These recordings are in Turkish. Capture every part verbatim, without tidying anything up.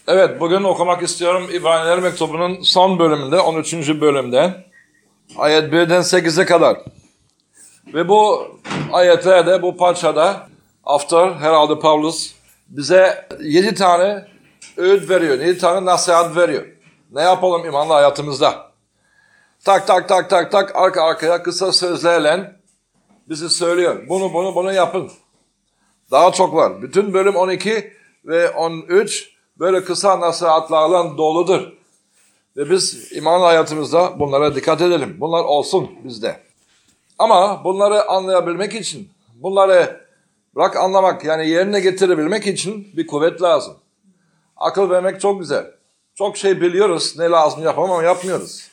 Evet, bugün okumak istiyorum İbraniler Mektubu'nun son bölümünde, on üçüncü bölümde. Ayet birden sekize kadar. Ve bu ayetlerde, bu parçada After, herhalde Pavlus bize yedi tane öğüt veriyor, yedi tane nasihat veriyor. Ne yapalım imanlı hayatımızda? Tak tak tak tak tak arka arkaya kısa sözlerle bizi söylüyor. Bunu bunu bunu yapın. Daha çok var. Bütün bölüm on iki ve on üç böyle kısa nasihatlarla doludur. Ve biz iman hayatımızda bunlara dikkat edelim. Bunlar olsun bizde. Ama bunları anlayabilmek için, bunları bırak anlamak, yani yerine getirebilmek için bir kuvvet lazım. Akıl vermek çok güzel. Çok şey biliyoruz, ne lazım yapalım ama yapmıyoruz.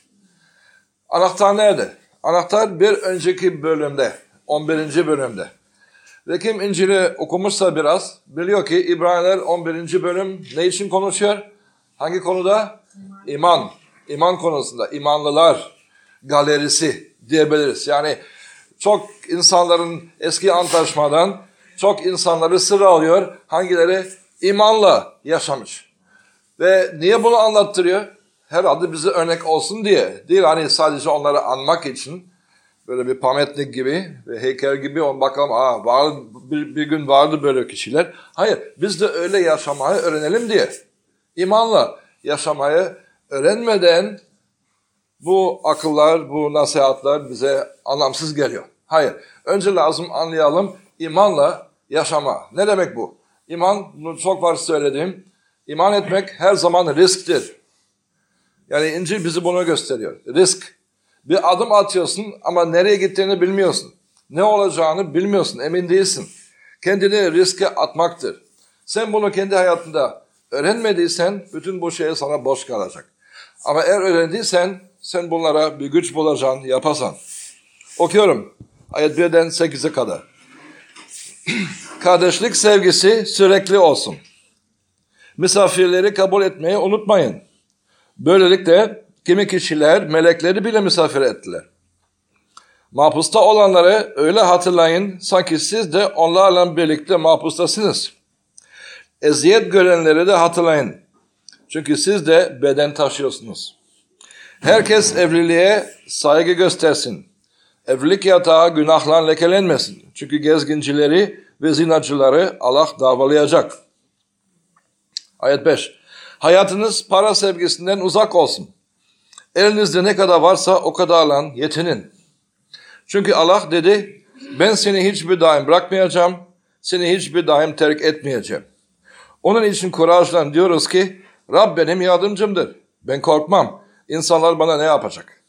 Anahtar nerede? Anahtar bir önceki bölümde, on birinci bölümde. Ve kim İncil'i okumuşsa biraz biliyor ki İbraniler on birinci bölüm ne için konuşuyor? Hangi konuda? İman. İman konusunda. İmanlılar galerisi diyebiliriz. Yani çok insanların eski antlaşmadan çok insanları sıralıyor. Hangileri imanla yaşamış. Ve niye bunu anlattırıyor? Herhalde bize örnek olsun diye. Değil hani sadece onları anmak için. Böyle bir pametlik gibi ve heykel gibi on bakalım aa, var, bir, bir gün vardı böyle kişiler. Hayır, biz de öyle yaşamayı öğrenelim diye. İmanla yaşamayı öğrenmeden bu akıllar, bu nasihatler bize anlamsız geliyor. Hayır, önce lazım anlayalım imanla yaşama. Ne demek bu? İman, bunu çok var söylediğim, iman etmek her zaman risktir. Yani İncil bizi bunu gösteriyor. Risk. Bir adım atıyorsun ama nereye gittiğini bilmiyorsun. Ne olacağını bilmiyorsun, emin değilsin. Kendini riske atmaktır. Sen bunu kendi hayatında öğrenmediysen bütün bu şey sana boş kalacak. Ama eğer öğrendiysen sen bunlara bir güç bulacaksın, yapasan. Okuyorum ayet birden sekize kadar. Kardeşlik sevgisi sürekli olsun. Misafirleri kabul etmeyi unutmayın. Böylelikle kimi kişiler melekleri bile misafir ettiler. Mahpusta olanları öyle hatırlayın sanki siz de onlarla birlikte mahpustasınız. Eziyet görenleri de hatırlayın. Çünkü siz de beden taşıyorsunuz. Herkes evliliğe saygı göstersin. Evlilik yatağı günahla lekelenmesin. Çünkü gezgincileri ve zinacıları Allah davalayacak. Ayet beş. Hayatınız para sevgisinden uzak olsun. Elinizde ne kadar varsa o kadarla yetinin. Çünkü Allah dedi, ben seni hiçbir daim bırakmayacağım, seni hiçbir daim terk etmeyeceğim. Onun için kurajla diyoruz ki, Rab benim yardımcımdır. Ben korkmam. İnsanlar bana ne yapacak?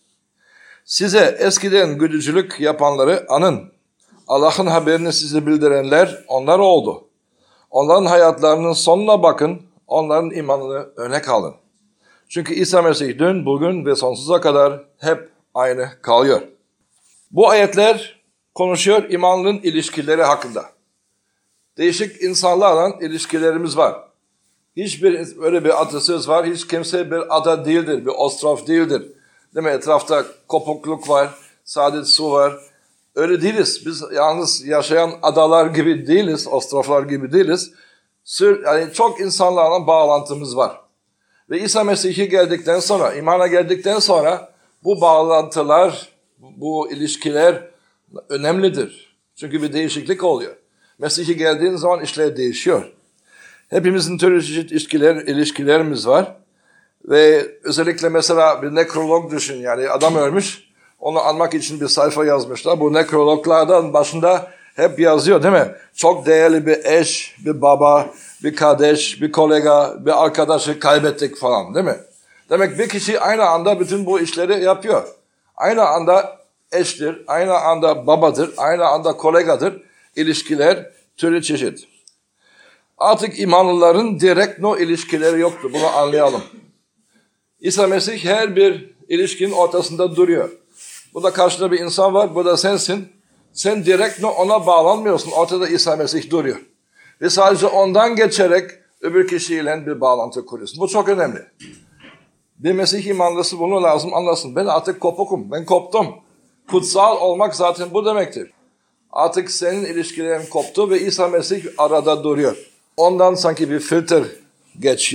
Size eskiden güdücülük yapanları anın. Allah'ın haberini size bildirenler onlar oldu. Onların hayatlarının sonuna bakın, onların imanını örnek alın. Çünkü İsa Mesih dün, bugün ve sonsuza kadar hep aynı kalıyor. Bu ayetler konuşuyor imanlının ilişkileri hakkında. Değişik insanlarla ilişkilerimiz var. Hiçbir öyle bir atasöz var, hiç kimse bir ada değildir, bir ostrof değildir. Değil mi? Etrafta kopukluk var, sadece su var. Öyle değiliz. Biz yalnız yaşayan adalar gibi değiliz, ostroflar gibi değiliz. Yani çok insanlarla bağlantımız var. Ve İsa Mesih'e geldikten sonra, imana geldikten sonra bu bağlantılar, bu ilişkiler önemlidir. Çünkü bir değişiklik oluyor. Mesih'e geldiğin zaman işler değişiyor. Hepimizin türlü çeşit ilişkiler, ilişkilerimiz var. Ve özellikle mesela bir nekrolog düşün, yani adam ölmüş, onu anmak için bir sayfa yazmışlar. Bu nekrologlardan başında hep yazıyor değil mi? Çok değerli bir eş, bir baba, bir kardeş, bir kolega, bir arkadaşı kaybettik falan değil mi? Demek bir kişi aynı anda bütün bu işleri yapıyor. Aynı anda eştir, aynı anda babadır, aynı anda kolegadır. İlişkiler türlü çeşit. Artık imanlıların direkt no ilişkileri yoktu. Bunu anlayalım. İsa Mesih her bir ilişkinin ortasında duruyor. Bu da karşında bir insan var, bu da sensin. Sen direkt ona bağlanmıyorsun. Ortada İsa Mesih duruyor. Ve sadece ondan geçerek öbür kişiyle bir bağlantı kuruyorsun. Bu çok önemli. Bir Mesih imanlısı bunu lazım anlasın. Ben artık kopukum, ben koptum. Kutsal olmak zaten bu demektir. Artık senin ilişkilerin koptu ve İsa Mesih arada duruyor. Ondan sanki bir filtre geçiyor.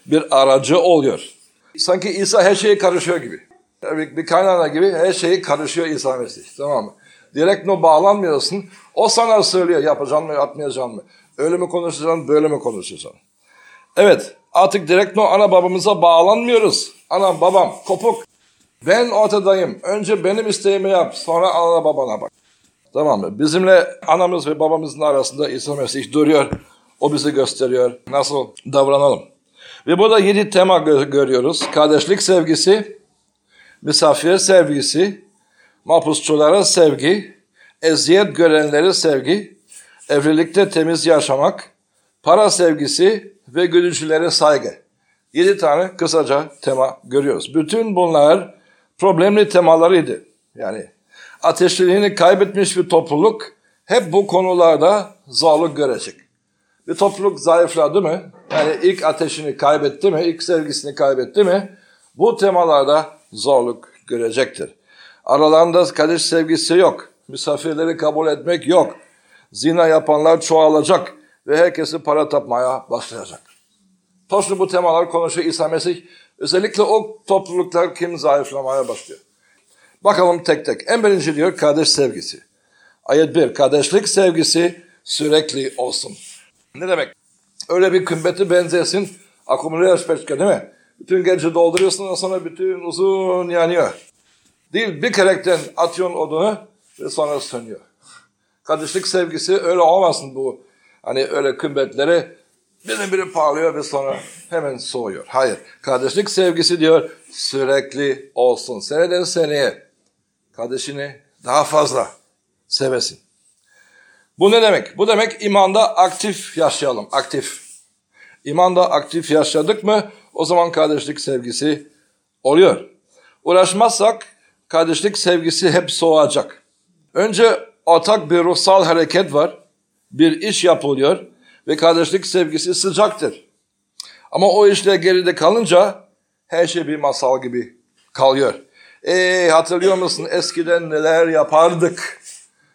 bir aracı oluyor. Sanki İsa her şeye karışıyor gibi. Bir, bir kaynana gibi her şeyi karışıyor İsa Mesih. Tamam mı? Direkt no bağlanmıyorsun. O sana söylüyor yapacaksın mı yapmayacaksın mı? Öyle mi konuşacaksın böyle mi konuşacaksın? Evet artık direkt no ana babamıza bağlanmıyoruz. Anam babam kopuk. Ben ortadayım. Önce benim isteğimi yap. Sonra ana babana bak. Tamam mı? Bizimle anamız ve babamızın arasında İsa Mesih duruyor. O bizi gösteriyor. Nasıl davranalım? Ve burada yedi tema gö- görüyoruz. Kardeşlik sevgisi, misafir sevgisi, mahpusçulara sevgi, eziyet görenlere sevgi, evlilikte temiz yaşamak, para sevgisi ve gülücülere saygı. Yedi tane kısaca tema görüyoruz. Bütün bunlar problemli temalarıydı. Yani ateşliliğini kaybetmiş bir topluluk hep bu konularda zorluk görecek. Bir topluluk zayıfladı mı? Yani ilk ateşini kaybetti mi? İlk sevgisini kaybetti mi? Bu temalarda zorluk görecektir. Aralarında kardeş sevgisi yok. Misafirleri kabul etmek yok. Zina yapanlar çoğalacak ve herkesi para tapmaya başlayacak. Toşlu bu temalar konuşuyor İsa Mesih. Özellikle o topluluklar kim zayıflamaya başlıyor. Bakalım tek tek. En birinci diyor kardeş sevgisi. Ayet bir. Kardeşlik sevgisi sürekli olsun. Ne demek? Öyle bir kümbeti benzesin. Akumulyör peçke değil mi? Bütün gece dolduruyorsun sonra bütün uzun yanıyor. Değil bir kerekten atıyorsun odunu ve sonra sönüyor. Kardeşlik sevgisi öyle olmasın bu. Hani öyle kümbetleri birdenbire parlıyor ve sonra hemen soğuyor. Hayır. Kardeşlik sevgisi diyor sürekli olsun. Seneden seneye kardeşini daha fazla sevesin. Bu ne demek? Bu demek imanda aktif yaşayalım. Aktif. İmanda aktif yaşadık mı o zaman kardeşlik sevgisi oluyor. Uğraşmazsak kardeşlik sevgisi hep soğuyacak. Önce ortak bir ruhsal hareket var. Bir iş yapılıyor ve kardeşlik sevgisi sıcaktır. Ama o işler geride kalınca her şey bir masal gibi kalıyor. Eee hatırlıyor musun eskiden neler yapardık?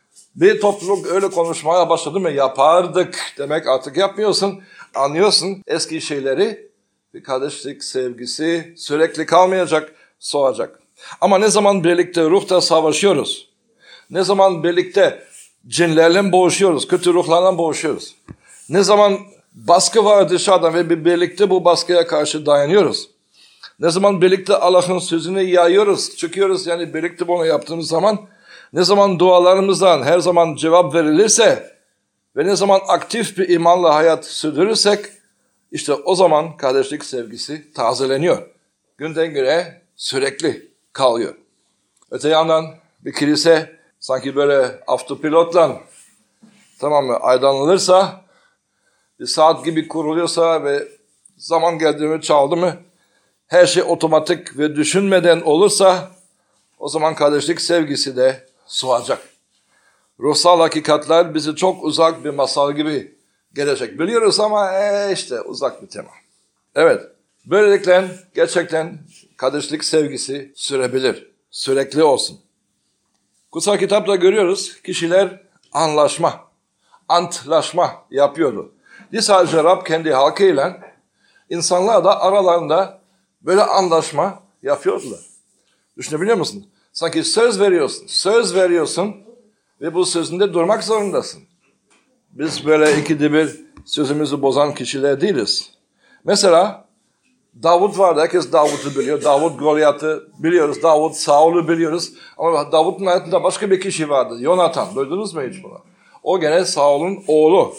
Bir topluluk öyle konuşmaya başladı mı yapardık demek artık yapmıyorsun. Anlıyorsun eski şeyleri bir kardeşlik sevgisi sürekli kalmayacak, soğuyacak. Ama ne zaman birlikte ruhta savaşıyoruz, ne zaman birlikte cinlerle boğuşuyoruz, kötü ruhlarla boğuşuyoruz, ne zaman baskı var dışarıdan ve birlikte bu baskıya karşı dayanıyoruz, ne zaman birlikte Allah'ın sözünü yayıyoruz, çıkıyoruz yani birlikte bunu yaptığımız zaman, ne zaman dualarımızdan her zaman cevap verilirse ve ne zaman aktif bir imanla hayat sürdürürsek işte o zaman kardeşlik sevgisi tazeleniyor. Günden güne sürekli kalıyor. Öte yandan bir kilise sanki böyle autopilotla tamam mı aydınlanırsa bir saat gibi kuruluyorsa ve zaman geldi mi çaldı mı her şey otomatik ve düşünmeden olursa o zaman kardeşlik sevgisi de soğuyacak. Ruhsal hakikatler bizi çok uzak bir masal gibi gelecek. Biliyoruz ama ee işte uzak bir tema. Evet, böylelikle gerçekten kardeşlik sevgisi sürebilir. Sürekli olsun. Kutsal kitapta görüyoruz kişiler anlaşma, antlaşma yapıyordu. Değil sadece Rab kendi halkıyla insanlar da aralarında böyle anlaşma yapıyordular. Düşünebiliyor musun? Sanki söz veriyorsun, söz veriyorsun ve bu sözünde durmak zorundasın. Biz böyle ikide bir sözümüzü bozan kişiler değiliz. Mesela Davut vardı, herkes Davut'u biliyor. Davut Golyat'ı biliyoruz, Davut Saul'u biliyoruz. Ama Davut'un hayatında başka bir kişi vardı, Yonatan. Duydunuz mu hiç bunu? O gene Saul'un oğlu.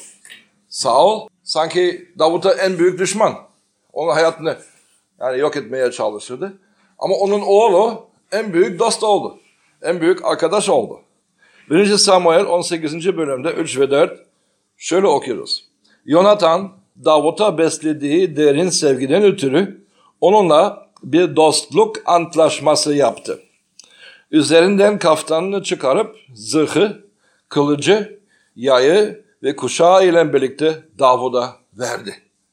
Saul sanki Davut'a en büyük düşman. Onun hayatını yani yok etmeye çalışırdı. Ama onun oğlu en büyük dost oldu. En büyük arkadaş oldu. birinci Samuel on sekizinci bölümde üç ve dört şöyle okuyoruz. Yonatan Davut'a beslediği derin sevgiden ötürü onunla bir dostluk antlaşması yaptı. Üzerinden kaftanını çıkarıp zırhı, kılıcı, yayı ve kuşağı ile birlikte Davud'a verdi.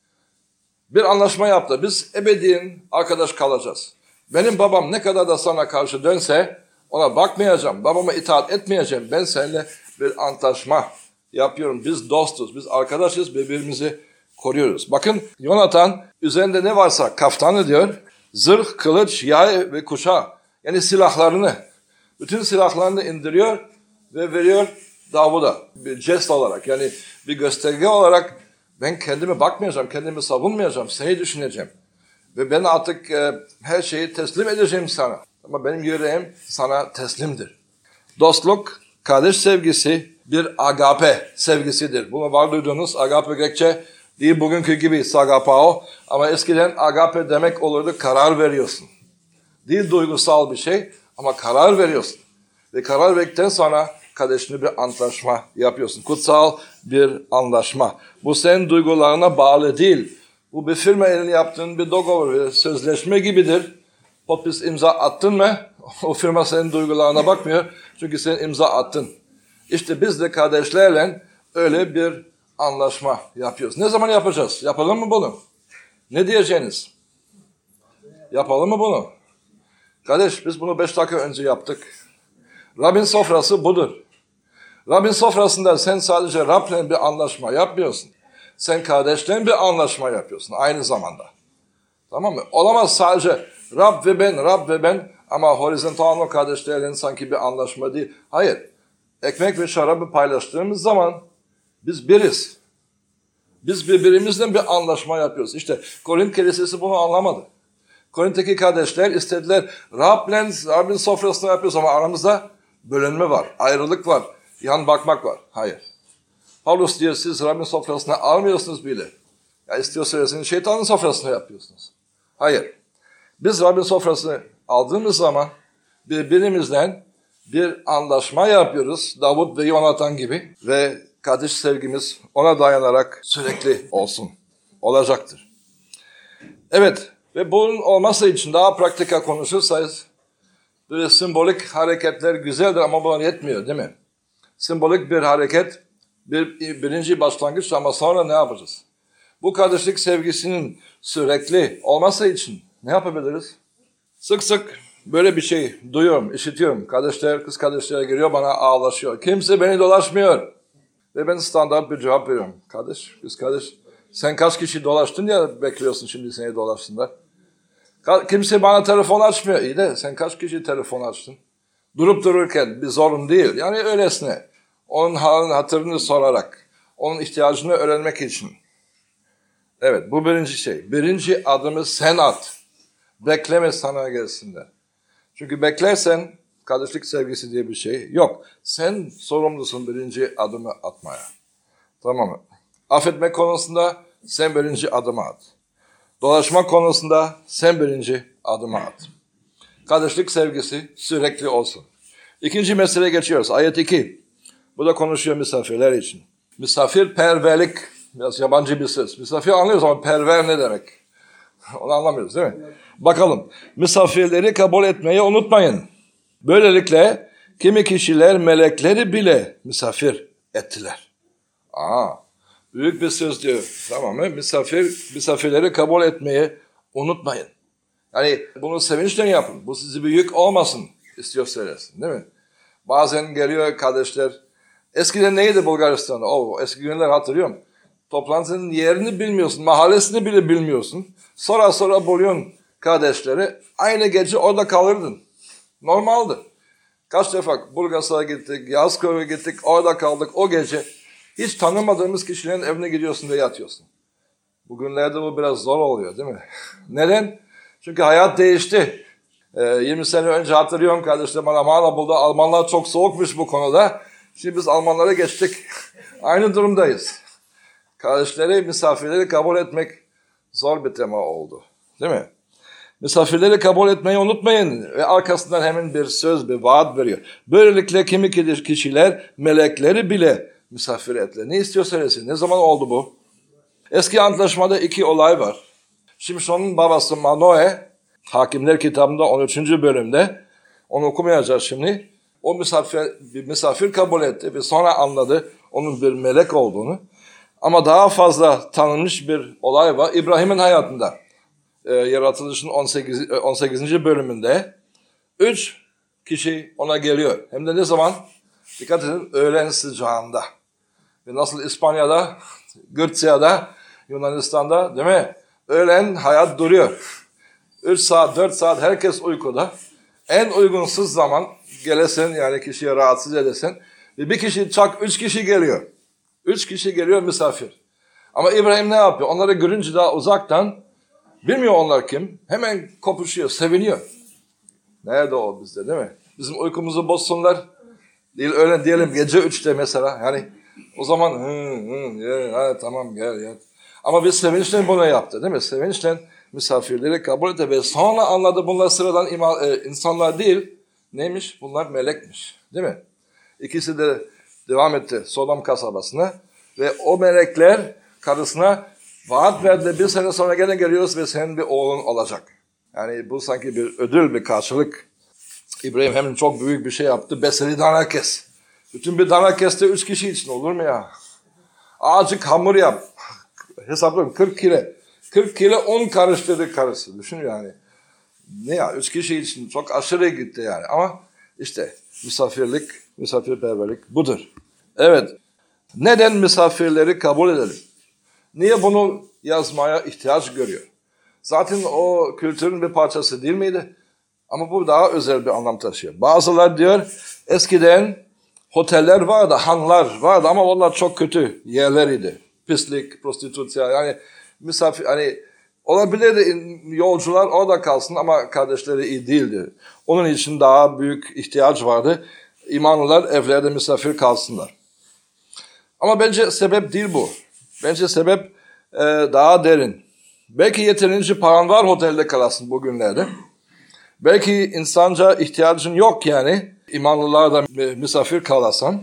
Bir anlaşma yaptı. Biz ebediyen arkadaş kalacağız. Benim babam ne kadar da sana karşı dönse ona bakmayacağım. Babama itaat etmeyeceğim. Ben seninle bir antlaşma yapıyorum. Biz dostuz, biz arkadaşız, birbirimizi koruyoruz. Bakın Yonatan üzerinde ne varsa kaftanı diyor, zırh, kılıç, yay ve kuşağı. Yani silahlarını, bütün silahlarını indiriyor ve veriyor Davud'a. Bir jest olarak, yani bir gösterge olarak ben kendime bakmayacağım, kendimi savunmayacağım, seni düşüneceğim. Ve ben artık e, her şeyi teslim edeceğim sana. Ama benim yüreğim sana teslimdir. Dostluk, kardeş sevgisi bir agape sevgisidir. Bunu var duyduğunuz agape Grekçe değil bugünkü gibi sagapao. Ama eskiden agape demek olurdu karar veriyorsun. Değil duygusal bir şey ama karar veriyorsun. Ve karar verdikten sonra kardeşine bir antlaşma yapıyorsun. Kutsal bir anlaşma. Bu senin duygularına bağlı değil. Bu bir firma elini yaptığın bir dogovor, bir sözleşme gibidir. Popis imza attın mı? O firma senin duygularına bakmıyor. Çünkü sen imza attın. İşte biz de kardeşlerle öyle bir anlaşma yapıyoruz. Ne zaman yapacağız? Yapalım mı bunu? Ne diyeceğiniz? Yapalım mı bunu? Kardeş biz bunu beş dakika önce yaptık. Rabbin sofrası budur. Rabbin sofrasında sen sadece Rab'le bir anlaşma yapmıyorsun. Sen kardeşle bir anlaşma yapıyorsun aynı zamanda. Tamam mı? Olamaz sadece Rab ve ben, Rab ve ben ama horizontal kardeşlerle sanki bir anlaşma değil. Hayır. Ekmek ve şarabı paylaştığımız zaman biz biriz. Biz birbirimizle bir anlaşma yapıyoruz. İşte Korint kilisesi bunu anlamadı. Korint'teki kardeşler istediler Rab'le, Rab'in sofrasını yapıyoruz ama aramızda bölünme var, ayrılık var, yan bakmak var. Hayır. Paulus diyor siz Rab'in sofrasına almıyorsunuz bile. Ya istiyorsanız şeytanın sofrasına yapıyorsunuz. Hayır. Biz Rab'in sofrasını aldığımız zaman birbirimizle bir anlaşma yapıyoruz. Davut ve Yonatan gibi ve kardeş sevgimiz ona dayanarak sürekli olsun. Olacaktır. Evet ve bunun olması için daha praktika konuşursanız böyle simbolik hareketler güzeldir ama buna yetmiyor değil mi? Simbolik bir hareket bir, birinci başlangıç ama sonra ne yapacağız? Bu kardeşlik sevgisinin sürekli olması için ne yapabiliriz? Sık sık böyle bir şey duyuyorum, işitiyorum. Kardeşler, kız kardeşlere geliyor bana ağlaşıyor. Kimse beni dolaşmıyor. Ve ben standart bir cevap veriyorum. Kardeş, kız kardeş, sen kaç kişi dolaştın ya bekliyorsun şimdi seni dolaşsınlar. Kimse bana telefon açmıyor. İyi de sen kaç kişi telefon açtın? Durup dururken bir zorun değil. Yani öylesine. Onun halini hatırını sorarak. Onun ihtiyacını öğrenmek için. Evet bu birinci şey. Birinci adımı sen at. Bekleme sana gelsinler. Çünkü beklersen kardeşlik sevgisi diye bir şey yok. Sen sorumlusun birinci adımı atmaya. Tamam mı? Affetme konusunda sen birinci adımı at. Dolaşma konusunda sen birinci adımı at. Kardeşlik sevgisi sürekli olsun. İkinci meseleye geçiyoruz. Ayet iki. Bu da konuşuyor misafirler için. Misafirperverlik. Biraz yabancı bir söz. Misafir anlıyoruz ama perver ne demek? Onu anlamıyoruz değil mi? Bakalım. Misafirleri kabul etmeyi unutmayın. Böylelikle kimi kişiler melekleri bile misafir ettiler. Aa, büyük bir söz diyor. Tamam mı? Misafir, misafirleri kabul etmeyi unutmayın. Yani bunu sevinçle yapın. Bu sizi bir yük olmasın istiyor söylesin değil mi? Bazen geliyor kardeşler. Eskiden neydi Bulgaristan'da? Oo, eski günler hatırlıyorum. Toplantının yerini bilmiyorsun, mahallesini bile bilmiyorsun. Sonra sonra buluyorsun kardeşleri. Aynı gece orada kalırdın. Normaldi. Kaç defa Bulgaristan'a gittik, Yazköy'e gittik, orada kaldık o gece. Hiç tanımadığımız kişilerin evine gidiyorsun ve yatıyorsun. Bugünlerde bu biraz zor oluyor değil mi? Neden? Çünkü hayat değişti. Ee, yirmi sene önce hatırlıyorum kardeşlerim bana Malabul'da Almanlar çok soğukmuş bu konuda. Şimdi biz Almanlara geçtik. Aynı durumdayız. Kardeşleri, misafirleri kabul etmek zor bir tema oldu. Değil mi? Misafirleri kabul etmeyi unutmayın. Ve arkasından hemen bir söz, bir vaat veriyor. Böylelikle kimi kişiler melekleri bile misafir ettiler. Ne istiyor söylesin? Ne zaman oldu bu? Eski antlaşmada iki olay var. Şimşon'un babası Manoe, Hakimler kitabında on üçüncü bölümde, onu okumayacağız şimdi. O misafir, bir misafir kabul etti ve sonra anladı onun bir melek olduğunu. Ama daha fazla tanınmış bir olay var İbrahim'in hayatında. E, yaratılışın on sekizinci bölümünde üç kişi ona geliyor. Hem de ne zaman? Dikkat edin öğlen sıcağında. Ve nasıl İspanya'da, Gürcia'da Yunanistan'da değil mi? Öğlen hayat duruyor. üç saat, dört saat herkes uykuda. En uygunsuz zaman gelesin yani kişiye rahatsız edesin. Ve bir kişi çak üç kişi geliyor. Üç kişi geliyor misafir. Ama İbrahim ne yapıyor? Onları görünce daha uzaktan bilmiyor onlar kim. Hemen kopuşuyor, seviniyor. Nerede o bizde değil mi? Bizim uykumuzu bozsunlar. Değil öyle diyelim gece üçte mesela. Yani o zaman hı hı ya, ha, tamam gel gel. Ama biz sevinçle bunu yaptı değil mi? Sevinçle misafirleri kabul etti ve sonra anladı bunlar sıradan ima, e, insanlar değil. Neymiş? Bunlar melekmiş. Değil mi? İkisi de devam etti Sodom kasabasına ve o melekler karısına vaat verdi. Bir sene sonra gene geliyoruz ve senin bir oğlun olacak. Yani bu sanki bir ödül, bir karşılık. İbrahim hem çok büyük bir şey yaptı. Beseli dana kes. Bütün bir dana kesti üç kişi için olur mu ya? Azıcık hamur yap. Hesaplıyorum kırk kilo. kırk kilo un karıştırdı karısı. Düşün yani. Ne ya? Üç kişi için çok aşırı gitti yani. Ama işte misafirlik, misafirperverlik budur. Evet. Neden misafirleri kabul edelim? Niye bunu yazmaya ihtiyaç görüyor? Zaten o kültürün bir parçası değil miydi? Ama bu daha özel bir anlam taşıyor. Bazılar diyor eskiden oteller vardı, hanlar vardı ama onlar çok kötü yerleriydi. Pislik, prostitüsyon yani misafir hani olabilirdi yolcular orada kalsın ama kardeşleri iyi değildi. Onun için daha büyük ihtiyaç vardı. İmanlılar evlerde misafir kalsınlar. Ama bence sebep değil bu. Bence sebep e, daha derin. Belki yeterince paran var otelde kalasın bugünlerde. Belki insanca ihtiyacın yok yani. İmanlılarda misafir kalasan.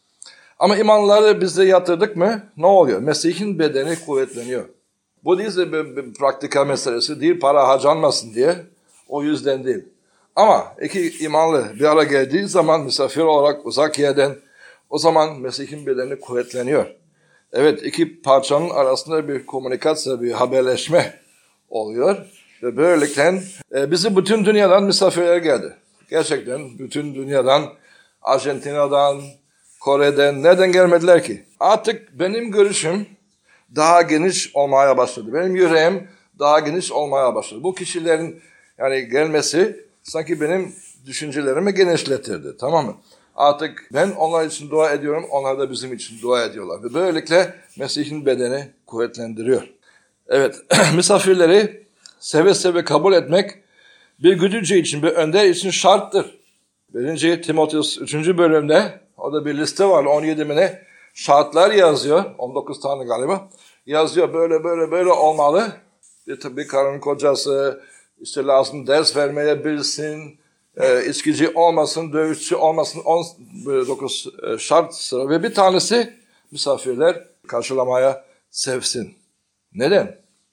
Ama imanlıları biz de yatırdık mı ne oluyor? Mesih'in bedeni kuvvetleniyor. Bu değilse bir, bir praktika meselesi değil, para harcanmasın diye. O yüzden değil. Ama iki imanlı bir ara geldiği zaman misafir olarak uzak yerden o zaman Mesih'in bedeni kuvvetleniyor. Evet, iki parçanın arasında bir komünikasyon, bir haberleşme oluyor. Ve böylelikle e, bizi bütün dünyadan misafirler geldi. Gerçekten bütün dünyadan, Arjantina'dan, Kore'den, nereden gelmediler ki? Artık benim görüşüm daha geniş olmaya başladı. Benim yüreğim daha geniş olmaya başladı. Bu kişilerin yani gelmesi sanki benim düşüncelerimi genişletirdi. Tamam mı? Artık ben onlar için dua ediyorum, onlar da bizim için dua ediyorlar. Ve böylelikle Mesih'in bedeni kuvvetlendiriyor. Evet, misafirleri seve seve kabul etmek bir güdücü için, bir önder için şarttır. Birinci Timoteus üçüncü bölümde, o da bir liste var, on yedi bine şartlar yazıyor, on dokuz tane galiba. Yazıyor böyle böyle böyle olmalı. Bir tabii karın kocası, işte lazım ders vermeye bilsin, e, içkici olmasın, dövüşçü olmasın, on dokuz e, şart sıra. Ve bir tanesi misafirler karşılamaya sevsin. Neden?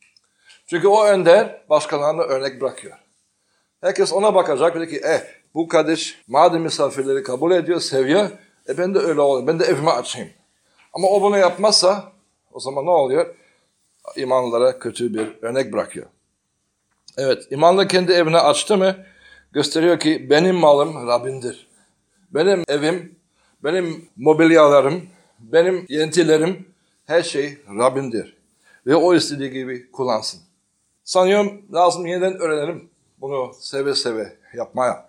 Çünkü o önder başkalarına örnek bırakıyor. Herkes ona bakacak. Dedi ki eh, bu kardeş madem misafirleri kabul ediyor, seviyor, e ben de öyle olayım, ben de evimi açayım. Ama o bunu yapmazsa o zaman ne oluyor? İmanlılara kötü bir örnek bırakıyor. Evet, imanlı kendi evini açtı mı gösteriyor ki benim malım Rabbindir. Benim evim, benim mobilyalarım, benim yentilerim, her şey Rabbindir. Ve o istediği gibi kullansın. Sanıyorum lazım yeniden öğrenelim bunu seve seve yapmaya.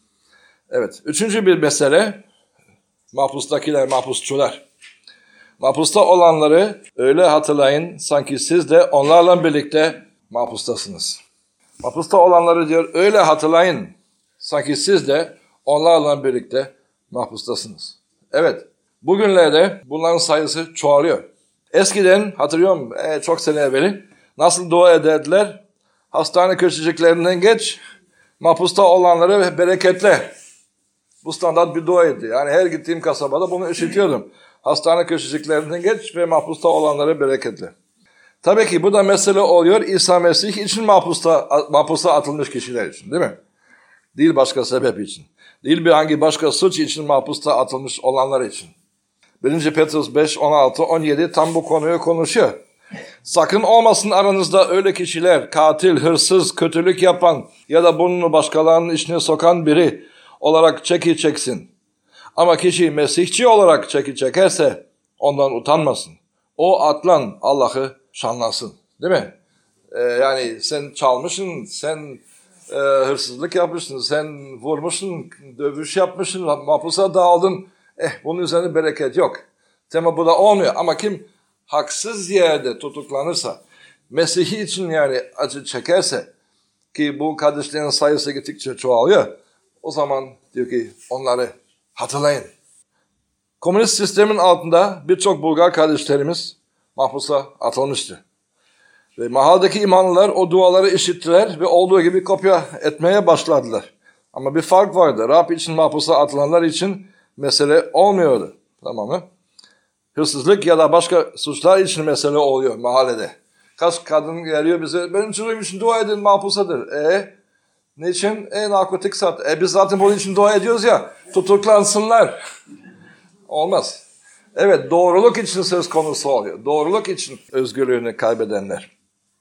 Evet, üçüncü bir mesele mahpustakiler, mahpusçular. Mahpusta olanları öyle hatırlayın sanki siz de onlarla birlikte mahpustasınız. Mahpusta olanları diyor öyle hatırlayın sanki siz de onlarla birlikte mahpustasınız. Evet, bugünlerde bunların sayısı çoğalıyor. Eskiden hatırlıyorum e, çok sene evveli nasıl dua ederdiler? Hastane köşeciklerinden geç, mahpusta olanları bereketle. Bu standart bir duaydı. Yani her gittiğim kasabada bunu işitiyordum. Hastane köşeciklerinden geç ve mahpusta olanları bereketle. Tabii ki bu da mesele oluyor İsa Mesih için mahpusta, mahpusta atılmış kişiler için değil mi? Değil başka sebep için. Değil bir hangi başka suç için mahpusta atılmış olanlar için. birinci Petrus beş, on altı, on yedi tam bu konuyu konuşuyor. Sakın olmasın aranızda öyle kişiler, katil, hırsız, kötülük yapan ya da burnunu başkalarının içine sokan biri olarak çeki çeksin. Ama kişi Mesihçi olarak çeki çekerse ondan utanmasın. O atlan Allah'ı şanlansın. Değil mi? Ee, yani sen çalmışsın, sen e, hırsızlık yapmışsın, sen vurmuşsun, dövüş yapmışsın, mahpusa dağıldın. Eh bunun üzerine bereket yok. Tema bu da olmuyor. Ama kim haksız yerde tutuklanırsa, Mesih'i için yani acı çekerse, ki bu kardeşlerin sayısı gittikçe çoğalıyor, o zaman diyor ki onları hatırlayın. Komünist sistemin altında birçok Bulgar kardeşlerimiz mahpusa atılmıştı. Ve mahalledeki imanlılar o duaları işittiler ve olduğu gibi kopya etmeye başladılar. Ama bir fark vardı. Rab için mahpusa atılanlar için mesele olmuyordu. Tamam mı? Hırsızlık ya da başka suçlar için mesele oluyor mahallede. Kaç kadın geliyor bize, benim çocuğum için dua edin, mahpusadır. E niçin? E narkotik sat. E biz zaten bunun için dua ediyoruz ya, tutuklansınlar. Olmaz. Evet, doğruluk için söz konusu oluyor. Doğruluk için özgürlüğünü kaybedenler.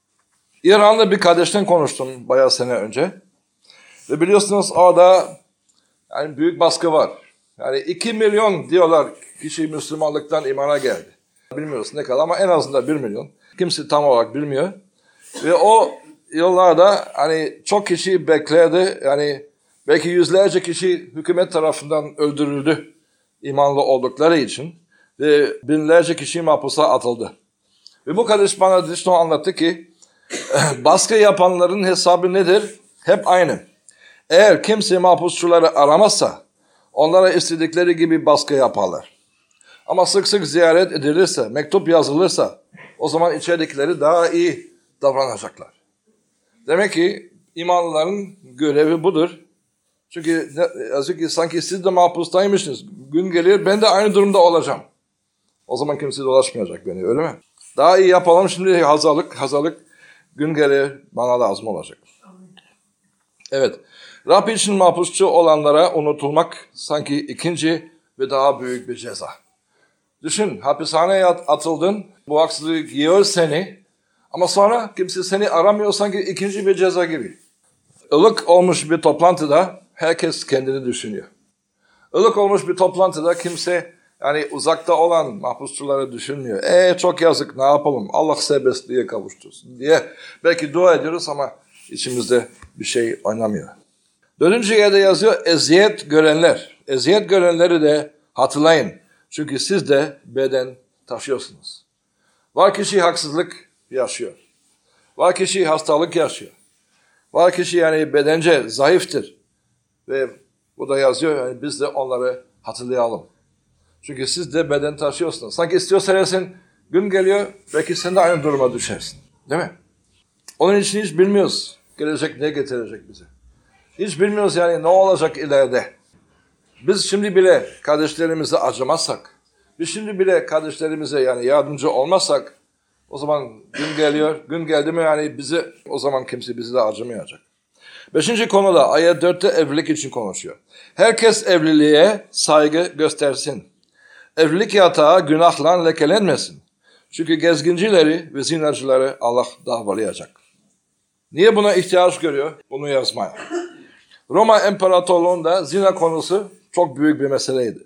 İran'da bir kardeşten konuştum bayağı sene önce. Ve biliyorsunuz orada yani büyük baskı var. Yani iki milyon diyorlar kişi Müslümanlıktan imana geldi. Bilmiyoruz ne kadar ama en azından bir milyon. Kimse tam olarak bilmiyor. Ve o yıllarda hani çok kişi beklerdi. Yani belki yüzlerce kişi hükümet tarafından öldürüldü imanlı oldukları için. Ve binlerce kişi mahpusa atıldı. Ve bu kardeş bana işte anlattı ki baskı yapanların hesabı nedir? Hep aynı. Eğer kimse mahpusçuları aramazsa onlara istedikleri gibi baskı yaparlar. Ama sık sık ziyaret edilirse, mektup yazılırsa o zaman içeridekileri daha iyi davranacaklar. Demek ki imanlıların görevi budur. Çünkü yazık ki sanki siz de mahpustaymışsınız. Gün gelir ben de aynı durumda olacağım. O zaman kimse dolaşmayacak beni, öyle mi? Daha iyi yapalım şimdi, hazırlık, hazırlık gün gelir bana lazım olacak. Evet, Rab için mahpusçu olanlara unutulmak sanki ikinci ve daha büyük bir ceza. Düşün, hapishaneye atıldın, bu haksızlık yiyor seni ama sonra kimse seni aramıyor, sanki ikinci bir ceza gibi. Ilık olmuş bir toplantıda herkes kendini düşünüyor. Ilık olmuş bir toplantıda kimse yani uzakta olan mahpusçuları düşünmüyor. E çok yazık, ne yapalım, Allah serbestliğe kavuştursun diye belki dua ediyoruz ama içimizde bir şey oynamıyor. Dördüncü yerde yazıyor, eziyet görenler. Eziyet görenleri de hatırlayın. Çünkü siz de beden taşıyorsunuz. Var kişi haksızlık yaşıyor. Var kişi hastalık yaşıyor. Var kişi yani bedence zayıftır. Ve bu da yazıyor, yani biz de onları hatırlayalım. Çünkü siz de beden taşıyorsunuz. Sanki istiyorsan yersin, gün geliyor, belki sen de aynı duruma düşersin. Değil mi? Onun için hiç bilmiyoruz gelecek ne getirecek bize. Hiç bilmiyoruz yani ne olacak ileride. Biz şimdi bile kardeşlerimize acımazsak, biz şimdi bile kardeşlerimize yani yardımcı olmazsak, o zaman gün geliyor, gün geldi mi yani bize, o zaman kimse bizi de acımayacak. Beşinci konuda ayet dörtte evlilik için konuşuyor. Herkes evliliğe saygı göstersin. Evlilik yatağı günahla lekelenmesin. Çünkü gezgincileri ve zinacıları Allah dağbalayacak. Niye buna ihtiyaç görüyor? Bunu yazmaya. Roma İmparatorluğu'nda zina konusu çok büyük bir meseleydi.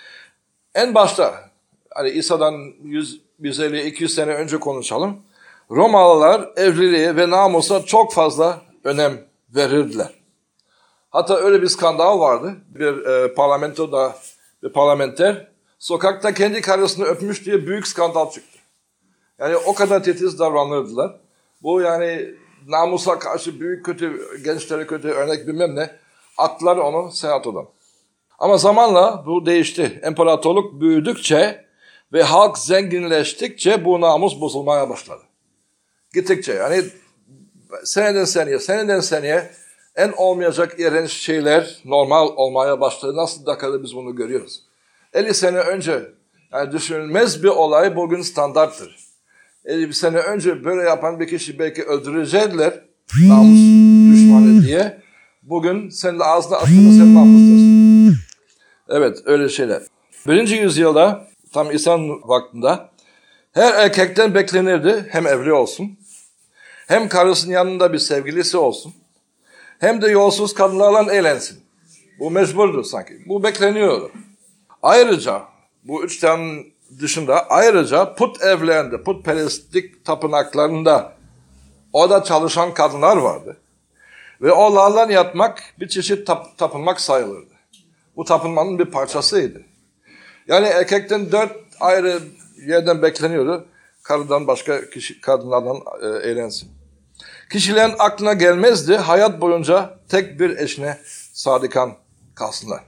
En başta, hani İsa'dan yüz, yüz elli iki yüz sene önce konuşalım. Romalılar evliliğe ve namusa çok fazla önem verirdiler. Hatta öyle bir skandal vardı. Bir e, parlamentoda bir parlamenter sokakta kendi karısını öpmüş diye büyük skandal çıktı. Yani o kadar titiz davranırdılar. Bu yani namusa karşı büyük kötü, gençlere kötü örnek bilmem ne. Attılar onu senatodan. Ama zamanla bu değişti. İmparatorluk büyüdükçe ve halk zenginleştikçe bu namus bozulmaya başladı. Gittikçe yani seneden seneye, seneden seneye en olmayacak iğrenç şeyler normal olmaya başladı. Nasıl dakikada biz bunu görüyoruz. elli sene önce yani düşünülmez bir olay bugün standarttır. elli sene önce böyle yapan bir kişi belki öldürecekler namus düşmanı diye. Bugün senin ağzını açtığında sen mahpustasın. Evet öyle şeyler. Birinci yüzyılda tam İsa'nın vaktinde her erkekten beklenirdi hem evli olsun, hem karısının yanında bir sevgilisi olsun, hem de yolsuz kadınlarla eğlensin. Bu mecburdur sanki. Bu bekleniyordu. Ayrıca bu üç tane dışında ayrıca put evlerinde, putperestlik tapınaklarında orada çalışan kadınlar vardı. Ve onlarla yatmak bir çeşit tap, tapınmak sayılırdı. Bu tapınmanın bir parçasıydı. Yani erkekten dört ayrı yerden bekleniyordu. Karıdan başka kişi, kadınlardan e, eğlensin. Kişilerin aklına gelmezdi hayat boyunca tek bir eşine sadıkan kalsınlar.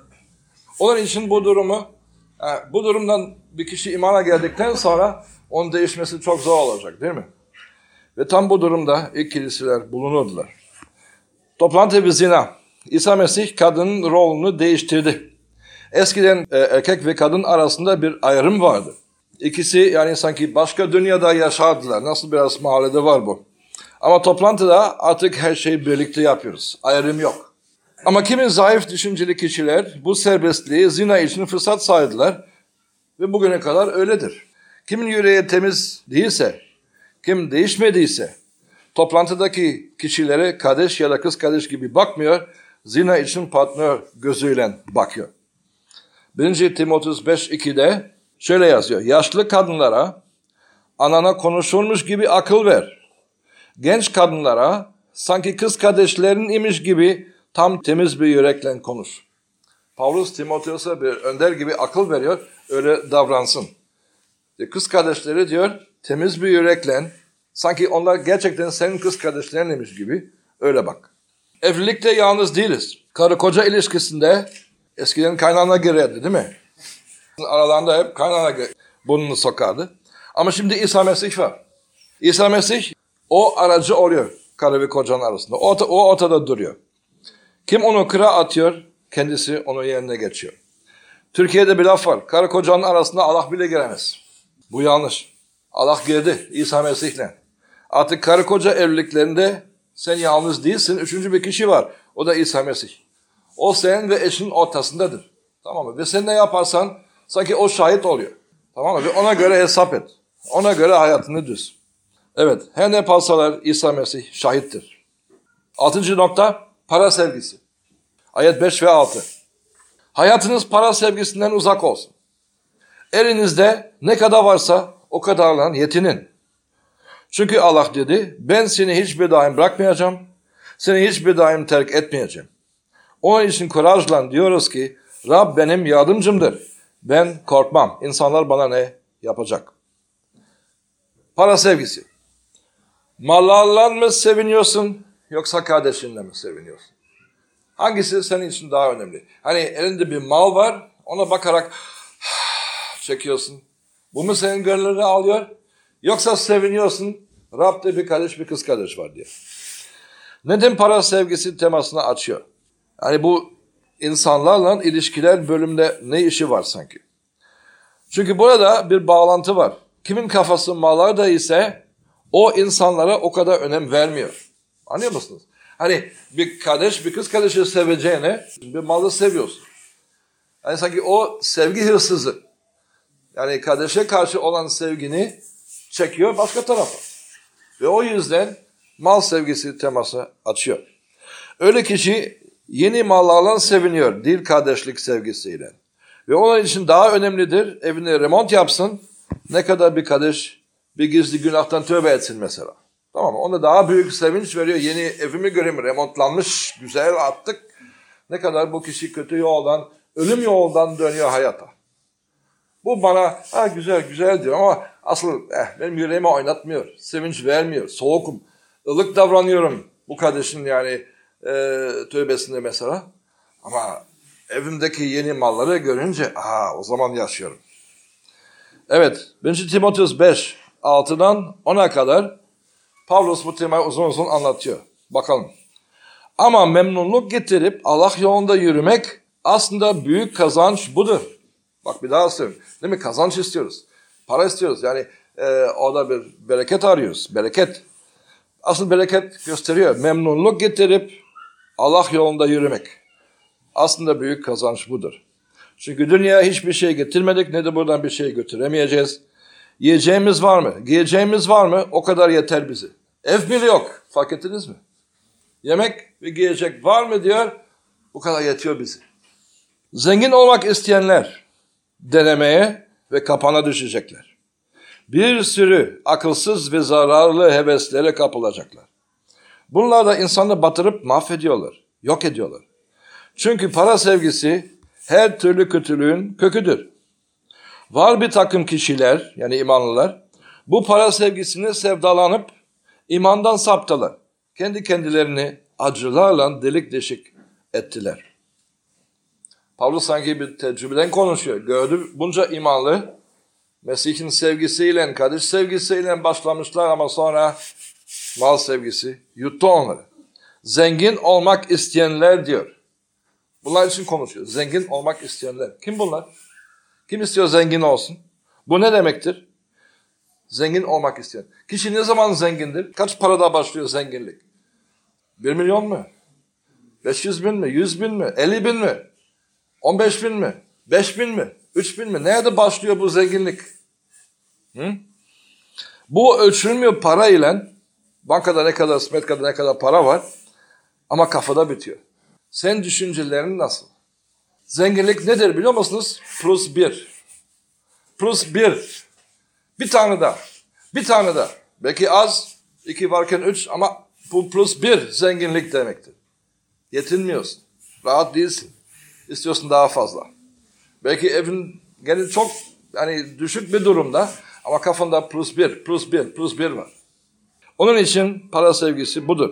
Onun için bu durumu, e, bu durumdan bir kişi imana geldikten sonra onun değişmesi çok zor olacak değil mi? Ve tam bu durumda ilk kiliseler bulunurdular. Toplantı bir zina. İsa Mesih kadının rolünü değiştirdi. Eskiden e, erkek ve kadın arasında bir ayrım vardı. İkisi yani sanki başka dünyada yaşardılar. Nasıl biraz mahallede var bu. Ama toplantıda artık her şeyi birlikte yapıyoruz. Ayrım yok. Ama kimi zayıf düşünceli kişiler bu serbestliği zina için fırsat saydılar. Ve bugüne kadar öyledir. Kimin yüreği temiz değilse, kim değişmediyse, toplantıdaki kişilere kardeş ya da kız kardeş gibi bakmıyor, zina için partner gözüyle bakıyor. birinci Timoteus beş iki'de şöyle yazıyor. Yaşlı kadınlara anana konuşulmuş gibi akıl ver. Genç kadınlara sanki kız kardeşlerin imiş gibi tam temiz bir yürekle konuş. Paulus Timoteus'a bir önder gibi akıl veriyor, öyle davransın. Kız kardeşleri diyor, temiz bir yürekle, sanki onlar gerçekten senin kız kardeşlerinmiş gibi öyle bak. Evlilikte yalnız değiliz. Karı koca ilişkisinde eskiden kaynana girerdi değil mi? Aralarında hep kaynana burnunu sokardı. Ama şimdi İsa Mesih var. İsa Mesih o aracı oluyor karı ve kocanın arasında. O, o ortada duruyor. Kim onu kıra atıyor, kendisi onun yerine geçiyor. Türkiye'de bir laf var. Karı kocanın arasında Allah bile giremez. Bu yanlış. Allah girdi İsa Mesih'le. Artık karı koca evliliklerinde sen yalnız değilsin. Üçüncü bir kişi var. O da İsa Mesih. O senin ve eşinin ortasındadır. Tamam mı? Ve sen ne yaparsan sanki o şahit oluyor. Tamam mı? Ve ona göre hesap et. Ona göre hayatını düz. Evet. Her ne yaparsalar İsa Mesih şahittir. Altıncı nokta para sevgisi. Ayet beş ve altı. Hayatınız para sevgisinden uzak olsun. Elinizde ne kadar varsa o kadarla yetinin. Çünkü Allah dedi, ben seni hiçbir daim bırakmayacağım, seni hiçbir daim terk etmeyeceğim. Onun için kurajla diyoruz ki, Rab benim yardımcımdır. Ben korkmam. İnsanlar bana ne yapacak? Para sevgisi. Mallarla mı seviniyorsun, yoksa kardeşinle mi seviniyorsun? Hangisi senin için daha önemli? Hani elinde bir mal var, ona bakarak çekiyorsun. Bu mu senin gönlünü alıyor? Yoksa seviniyorsun, Rab'de bir kardeş bir kız kardeş var diye. Neden para sevgisi temasını açıyor? Yani bu insanlarla ilişkiler bölümünde ne işi var sanki? Çünkü burada bir bağlantı var. Kimin kafası mallarda ise o insanlara o kadar önem vermiyor. Anlıyor musunuz? Hani bir kardeş bir kız kardeşi seveceğine bir malı seviyorsun. Yani sanki o sevgi hırsızı. Yani kardeşe karşı olan sevgini çekiyor başka tarafa. Ve o yüzden mal sevgisi teması açıyor. Öyle kişi yeni mallarla seviniyor, değil kardeşlik sevgisiyle. Ve onun için daha önemlidir, evine remont yapsın, ne kadar bir kardeş bir gizli günahtan tövbe etsin mesela. Tamam mı? Ona daha büyük sevinç veriyor. Yeni evimi göreyim, remontlanmış, güzel attık. Ne kadar bu kişi kötü yoldan, ölüm yoldan dönüyor hayata. Bu bana ha, güzel güzel diyor ama asıl eh, benim yüreğime oynatmıyor. Sevinç vermiyor. Soğukum. ılık davranıyorum bu kardeşin yani e, tövbesinde mesela. Ama evimdeki yeni malları görünce aa, o zaman yaşıyorum. Evet. birinci Timoteus beş altıdan ona kadar Pavlus bu temayı uzun uzun anlatıyor. Bakalım. Ama memnunluk getirip Allah yolunda yürümek aslında büyük kazanç budur. Bak bir daha söyleyeyim. Değil mi? Kazanç istiyoruz. Para istiyoruz. Yani e, orada bir bereket arıyoruz. Bereket. Asıl bereket gösteriyor. Memnunluk getirip Allah yolunda yürümek. Aslında büyük kazanç budur. Çünkü dünyaya hiçbir şey getirmedik. Ne de buradan bir şey götüremeyeceğiz. Yiyeceğimiz var mı? Giyeceğimiz var mı? O kadar yeter bize. Ev bile yok. Fark ettiniz mi? Yemek ve giyecek var mı diyor. Bu kadar yetiyor bize. Zengin olmak isteyenler denemeye ve kapana düşecekler. Bir sürü akılsız ve zararlı heveslere kapılacaklar. Bunlar da insanı batırıp mahvediyorlar, yok ediyorlar. Çünkü para sevgisi her türlü kötülüğün köküdür. Var bir takım kişiler, yani imanlılar, bu para sevgisine sevdalanıp imandan saptılar. Kendi kendilerini acılarla delik deşik ettiler. Pavlus sanki bir tecrübeden konuşuyor. Gördü bunca imanlı Mesih'in sevgisiyle, kardeş sevgisiyle başlamışlar ama sonra mal sevgisi yuttu onları. Zengin olmak isteyenler diyor. Bunlar için konuşuyor. Zengin olmak isteyenler. Kim bunlar? Kim istiyor zengin olsun? Bu ne demektir? Zengin olmak isteyen. Kişi ne zaman zengindir? Kaç parada başlıyor zenginlik? Bir milyon mu? Beş yüz bin mi? Yüz bin mi? Elli bin mi? On beş bin mi? Beş bin mi? Üç bin mi? Nerede başlıyor bu zenginlik? Hı? Bu ölçülmüyor para ile. Bankada ne kadar, smetkada ne kadar para var. Ama kafada bitiyor. Sen düşüncelerin nasıl? Zenginlik nedir biliyor musunuz? Plus bir. Plus bir. Bir tane daha. Bir tane daha. Belki az, iki varken üç ama bu plus bir zenginlik demektir. Yetinmiyorsun. Rahat değilsin. İstiyorsun daha fazla. Belki evin gene çok yani düşük bir durumda ama kafanda plus bir, plus bir, plus bir var. Onun için para sevgisi budur.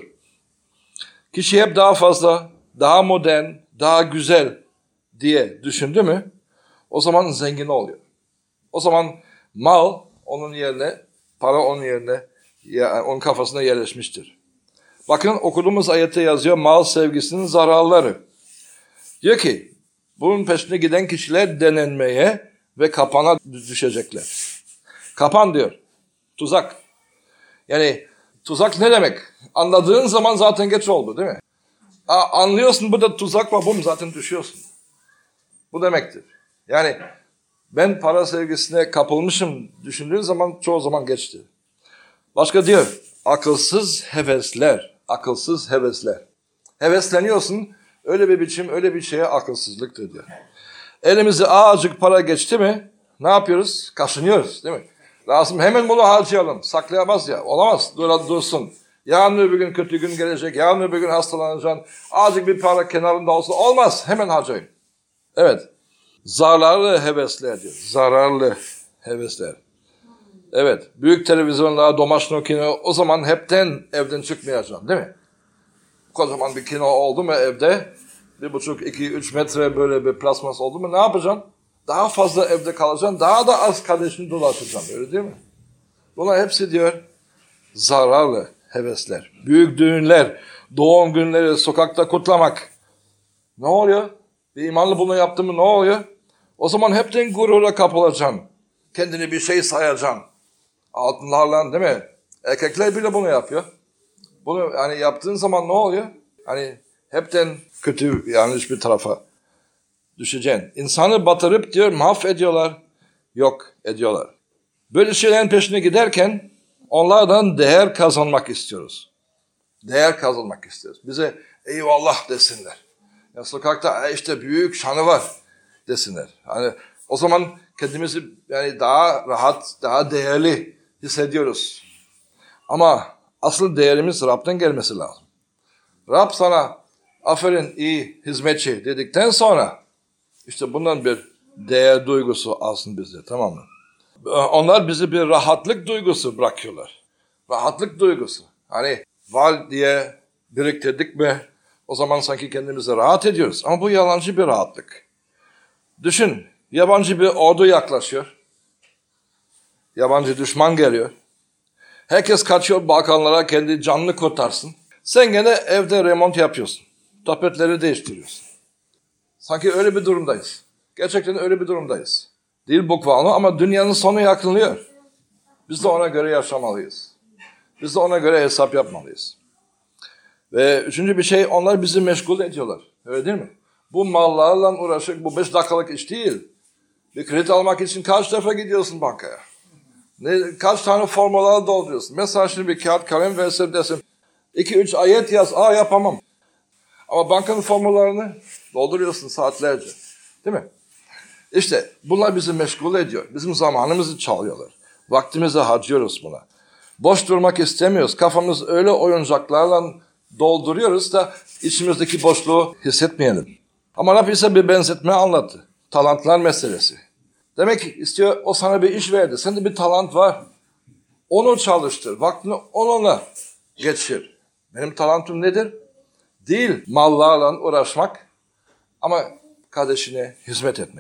Kişi hep daha fazla, daha modern, daha güzel diye düşündü mü o zaman zengin oluyor. O zaman mal onun yerine, para onun yerine, yani onun kafasına yerleşmiştir. Bakın okuduğumuz ayette yazıyor mal sevgisinin zararları. Diyor ki bunun peşine giden kişiler denenmeye ve kapana düşecekler. Kapan diyor. Tuzak. Yani tuzak ne demek? Anladığın zaman zaten geç oldu değil mi? Aa, anlıyorsun burada tuzak var, bum zaten düşüyorsun. Bu demektir. Yani ben para sevgisine kapılmışım düşündüğün zaman çoğu zaman geçti. Başka diyor akılsız hevesler. Akılsız hevesler. Hevesleniyorsun öyle bir biçim öyle bir şeye akılsızlıktır diyor. Elimize azıcık para geçti mi ne yapıyoruz? Kaşınıyoruz değil mi? Lazım hemen bunu harcayalım. Saklayamaz ya. Olamaz. Dur, dursun. Yarın öbür gün kötü gün gelecek. Yarın öbür gün hastalanacaksın. Azıcık bir para kenarında olsa olmaz. Hemen harcayın. Evet. Zararlı hevesler diyor. Zararlı hevesler. Evet. Büyük televizyonlar, domaşno kino o zaman hepten evden çıkmayacaksın değil mi? Kocaman bir kino oldu mu evde? Bir buçuk, iki, üç metre böyle bir plasmas oldu mu ne yapacaksın? Daha fazla evde kalacaksın. Daha da az kardeşini dolaşacaksın. Öyle değil mi? Bunlar hepsi diyor zararlı hevesler. Büyük düğünler, doğum günleri sokakta kutlamak. Ne oluyor? Bir imanlı bunu yaptı mı ne oluyor? O zaman hepten gurura kapılacaksın. Kendini bir şey sayacaksın. Altınlarla değil mi? Erkekler bile bunu yapıyor. Bunu hani yaptığın zaman ne oluyor? Hani hepten kötü, yanlış bir tarafa düşeceksin. İnsanı batırıp diyor mahvediyorlar, yok ediyorlar. Böyle şeylerin peşine giderken onlardan değer kazanmak istiyoruz. Değer kazanmak istiyoruz. Bize eyvallah desinler. Ya sokakta işte büyük şanı var desinler. Hani o zaman kendimizi yani daha rahat, daha değerli hissediyoruz. Ama asıl değerimiz Rab'den gelmesi lazım. Rab sana aferin iyi hizmetçi dedikten sonra işte bundan bir değer duygusu alsın bize, tamam mı? Onlar bizi bir rahatlık duygusu bırakıyorlar. Rahatlık duygusu. Hani var diye biriktirdik mi o zaman sanki kendimizi rahat ediyoruz. Ama bu yalancı bir rahatlık. Düşün, yabancı bir ordu yaklaşıyor. Yabancı düşman geliyor. Herkes kaçıyor Balkanlara kendi canını kurtarsın. Sen gene evde remont yapıyorsun. Tapetleri değiştiriyorsun. Sanki öyle bir durumdayız. Gerçekten öyle bir durumdayız. Değil bukvalno ama dünyanın sonu yakınlıyor. Biz de ona göre yaşamalıyız. Biz de ona göre hesap yapmalıyız. Ve üçüncü bir şey onlar bizi meşgul ediyorlar. Öyle değil mi? Bu mallarla uğraşıp bu beş dakikalık iş değil. Bir kredi almak için kaç defa gidiyorsun bankaya? Ne, kaç tane formular dolduruyorsun? Mesela şimdi bir kağıt kalem versin desin. iki üç ayet yaz. Aa yapamam. Ama bankanın formüllerini dolduruyorsun saatlerce. Değil mi? İşte bunlar bizi meşgul ediyor. Bizim zamanımızı çalıyorlar. Vaktimizi harcıyoruz buna. Boş durmak istemiyoruz. Kafamız öyle oyuncaklarla dolduruyoruz da içimizdeki boşluğu hissetmeyelim. Ama Rab ise bir benzetme anlattı. Talantlar meselesi. Demek ki istiyor, o sana bir iş verdi. Sende bir talant var. Onu çalıştır. Vaktini onunla geçir. Benim talantım nedir? Değil mallarla uğraşmak ama kardeşine hizmet etmek.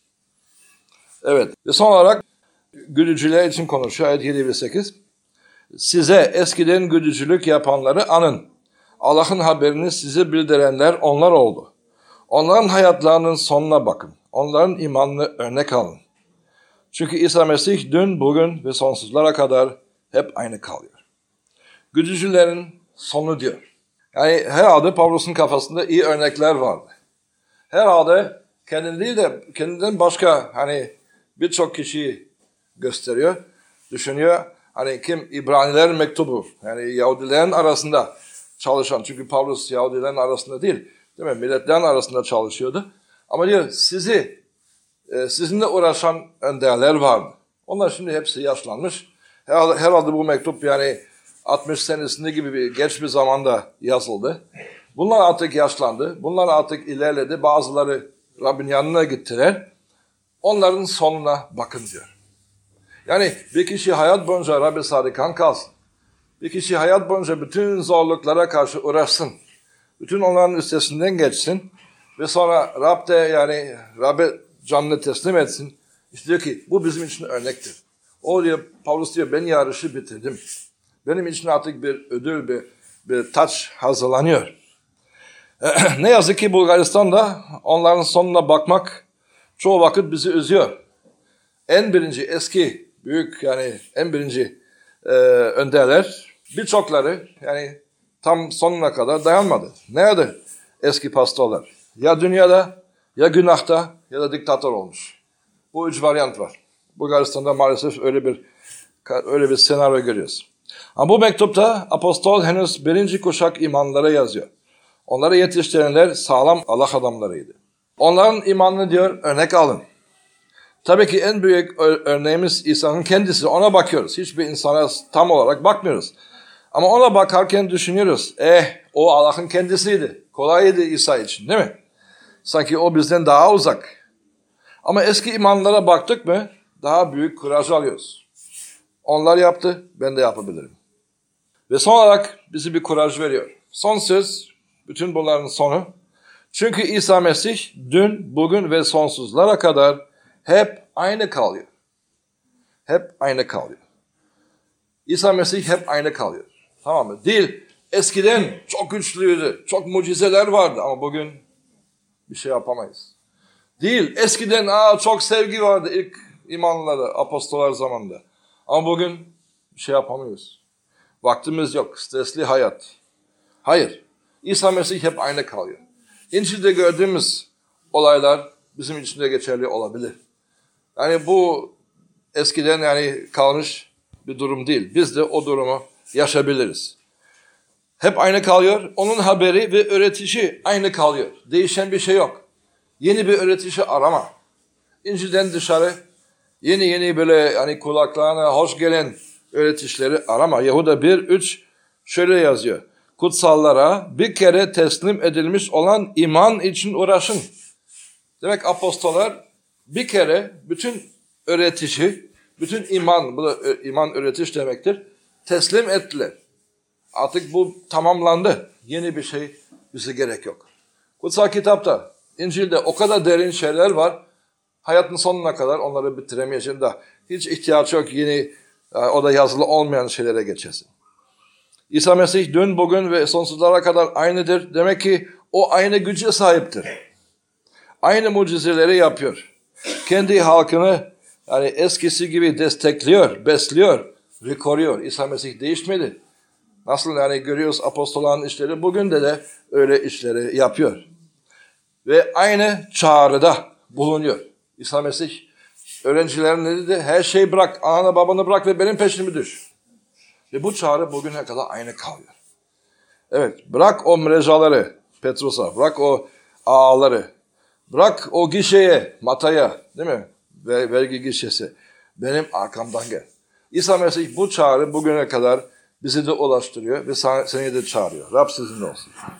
Evet. Ve son olarak güdücüler için konuşuyor. Ayet yedi ve sekiz. Size eskiden güdücülük yapanları anın. Allah'ın haberini size bildirenler onlar oldu. Onların hayatlarının sonuna bakın. Onların imanını örnek alın. Çünkü İsa Mesih dün, bugün ve sonsuzlara kadar hep aynı kalıyor. Güdücülerin sonu diyor. Yani herhalde Pavlus'un kafasında iyi örnekler vardı. Herhalde kendini değil de kendinden başka hani birçok kişiyi gösteriyor, düşünüyor. Hani kim? İbraniler mektubu. Yani Yahudilerin arasında çalışan. Çünkü Pavlus Yahudilerin arasında değil. Değil mi? Milletlerin arasında çalışıyordu. Ama diyor sizi, e, sizinle uğraşan önderler vardı. Onlar şimdi hepsi yaşlanmış. Herhalde, herhalde bu mektup yani altmış senesinde gibi bir geç bir zamanda yazıldı. Bunlar artık yaşlandı. Bunlar artık ilerledi. Bazıları Rabbin yanına gittiler. Onların sonuna bakın diyor. Yani bir kişi hayat boyunca Rabbi sadıkan kalsın. Bir kişi hayat boyunca bütün zorluklara karşı uğraşsın. Bütün onların üstesinden geçsin. Ve sonra Rab de yani Rabbe canını teslim etsin. İşte diyor ki bu bizim için örnektir. O diyor, Pavlus diyor ben yarışı bitirdim. Benim için artık bir ödül, bir, bir taç hazırlanıyor. Ne yazık ki Bulgaristan'da onların sonuna bakmak çoğu vakit bizi üzüyor. En birinci eski büyük yani en birinci e, önderler birçokları yani tam sonuna kadar dayanmadı. Nerede eski pastorlar? Ya dünyada ya günahta ya da diktatör olmuş. Bu üç varyant var. Bulgaristan'da maalesef öyle bir öyle bir senaryo görüyoruz. Ama bu mektupta apostol henüz birinci kuşak imanlara yazıyor. Onları yetiştirenler sağlam Allah adamlarıydı. Onların imanını diyor örnek alın. Tabii ki en büyük örneğimiz İsa'nın kendisi. Ona bakıyoruz. Hiçbir insana tam olarak bakmıyoruz. Ama ona bakarken düşünüyoruz. Eh o Allah'ın kendisiydi. Kolaydı İsa için değil mi? Sanki o bizden daha uzak. Ama eski imanlara baktık mı daha büyük kuraj alıyoruz. Onlar yaptı, ben de yapabilirim. Ve son olarak bizi bir kuraj veriyor. Son söz, bütün bunların sonu. Çünkü İsa Mesih dün, bugün ve sonsuzlara kadar hep aynı kalıyor. Hep aynı kalıyor. İsa Mesih hep aynı kalıyor. Tamam mı? Değil, eskiden çok güçlüydü, çok mucizeler vardı ama bugün bir şey yapamayız. Değil, eskiden aa, çok sevgi vardı ilk imanları, apostollar zamanında. Ama bugün bir şey yapamıyoruz. Vaktimiz yok, stresli hayat. Hayır, İsa Mesih hep aynı kalıyor. İncil'de gördüğümüz olaylar bizim için de geçerli olabilir. Yani bu eskiden yani kalmış bir durum değil. Biz de o durumu yaşayabiliriz. Hep aynı kalıyor. Onun haberi ve öğretişi aynı kalıyor. Değişen bir şey yok. Yeni bir öğretişi arama. İncil'den dışarı yeni yeni böyle hani kulaklarına hoş gelen öğretişleri arama. Yahuda bir üç şöyle yazıyor. Kutsallara bir kere teslim edilmiş olan iman için uğraşın. Demek apostollar bir kere bütün öğretişi, bütün iman, bu da iman öğretiş demektir, teslim ettiler. Artık bu tamamlandı. Yeni bir şey bize gerek yok. Kutsal kitapta, İncil'de o kadar derin şeyler var. Hayatın sonuna kadar onları bitiremeyeceğim da hiç ihtiyaç yok yeni o da yazılı olmayan şeylere geçesin. İsa Mesih dün, bugün ve sonsuzlara kadar aynıdır. Demek ki o aynı güce sahiptir. Aynı mucizeleri yapıyor. Kendi halkını yani eskisi gibi destekliyor, besliyor ve koruyor. İsa Mesih değişmedi. Nasıl yani görüyoruz apostolların işleri, bugün de de öyle işleri yapıyor. Ve aynı çağrıda bulunuyor. İsa Mesih öğrencilerine dedi, her şeyi bırak, ananı babanı bırak ve benim peşimi düş. Ve bu çağrı bugüne kadar aynı kalıyor. Evet, bırak o mrecaları Petrus'a, bırak o ağaları, Bırak o gişeye, mataya, değil mi? Ver, vergi gişesi. Benim arkamdan gel. İsa Mesih bu çağrı bugüne kadar bizi de ulaştırıyor ve seni de çağırıyor. Rab sizinle olsun.